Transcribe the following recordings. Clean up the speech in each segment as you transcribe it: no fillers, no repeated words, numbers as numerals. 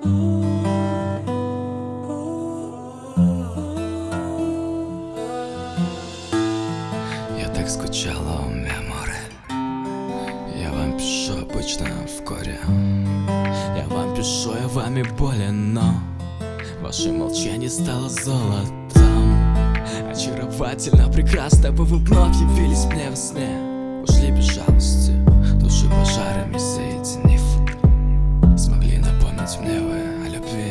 Я так скучала, у меня море. Я вам пишу обычно в коре. Я вам пишу, я вами болен, но ваше молчание стало золотом. Очаровательно, прекрасно, вы вновь явились мне во сне. Ушли без жалости, души пожарами соединив. Смогли напомнить мне вы о любви.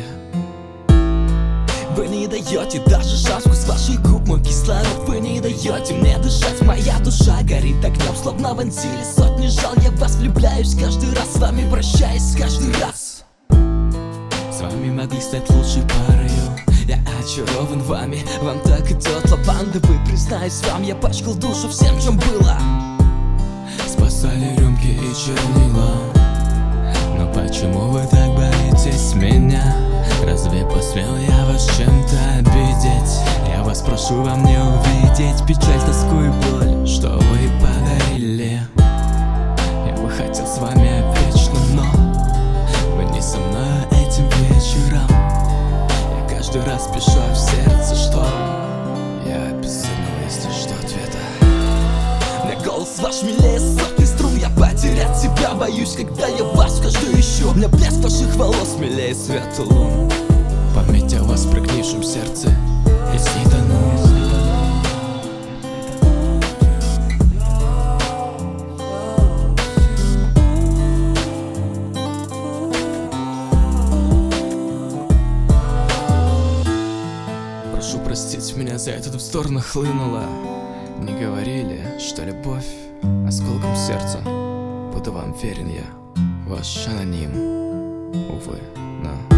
Вы не даете даже шанс, вкус ваших губ мой кислород. Вы не даете мне дышать, моя душа горит огнем, словно вонзили сотни жал. Я в вас влюбляюсь каждый раз, с вами прощаюсь каждый раз. С вами могли стать лучшей парою. Я очарован вами, вам так идет лаванда. Вы, признаюсь вам, я пачкал душу всем, чем было. Спасали рюмки и чернила. Но почему вы так боитесь меня? Разве посмел я вас чем-то обидеть? Я вас прошу во мне увидеть печаль, тоску и боль, что вы подарили. Я бы хотел с вами вечно, но вы не со мной этим вечером. Я каждый раз пишу в сердце, что я обязательно, если жду ответа. Мне голос ваш милее сотни струн. Я потерять себя боюсь, когда я вас каждую ищу. Мне блеск ваших волос милее света лун. Память о вас в прогнившем сердце здесь не тону. Прошу простить меня за этот вздор нахлынула. Не говорили, что любовь осколком сердца. Буду вам верен я, ваш аноним. Увы, но